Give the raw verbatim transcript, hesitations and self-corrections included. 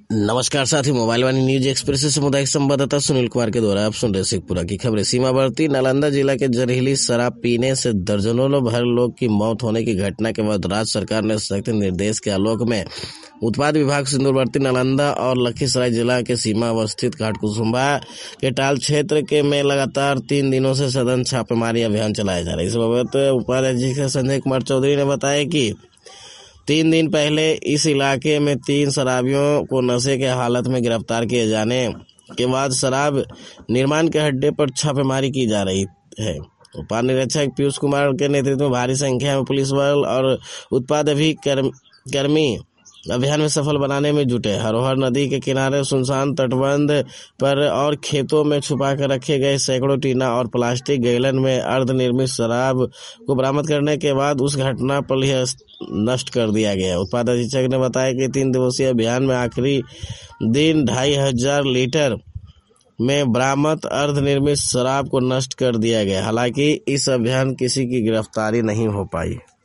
नमस्कार साथी, मोबाइल वाणी news express से सामुदायिक संवाददाता सुनील कुमार के द्वारा आप सुन रहे शेखपुरा की खबरें। सीमावर्ती नालंदा जिला के जहरीली शराब पीने से दर्जनों भर लोग की मौत होने की घटना के बाद राज्य सरकार ने सख्त निर्देश के आलोक में उत्पाद विभाग सिंदूरवर्ती नालंदा और लखीसराय जिला के सीमा अवस्थित घाटकुसुम्भा के टाल क्षेत्र के में लगातार तीन दिनों से सघन छापेमारी अभियान चलाया जा रहा है। इस बाबत उपाध्यक्ष संजय कुमार चौधरी ने बताया कि तीन दिन पहले इस इलाके में तीन शराबियों को नशे के हालत में गिरफ्तार किए जाने के बाद शराब निर्माण के अड्डे पर छापेमारी की जा रही है। उप निरीक्षक पीयूष कुमार के नेतृत्व में भारी संख्या में पुलिस बल और उत्पाद कर्मी अभियान में सफल बनाने में जुटे। हरोहर नदी के किनारे सुनसान तटबंध पर और खेतों में छुपा कर रखे गए सैकड़ों टीना और प्लास्टिक गैलन में अर्धनिर्मित शराब को बरामद करने के बाद उस घटना पर ही नष्ट कर दिया गया। उत्पाद अधीक्षक ने बताया कि तीन दिवसीय अभियान में आखिरी दिन ढाई हजार लीटर में बरामद अर्धनिर्मित शराब को नष्ट कर दिया गया। हालांकि इस अभियान किसी की गिरफ्तारी नहीं हो पाई।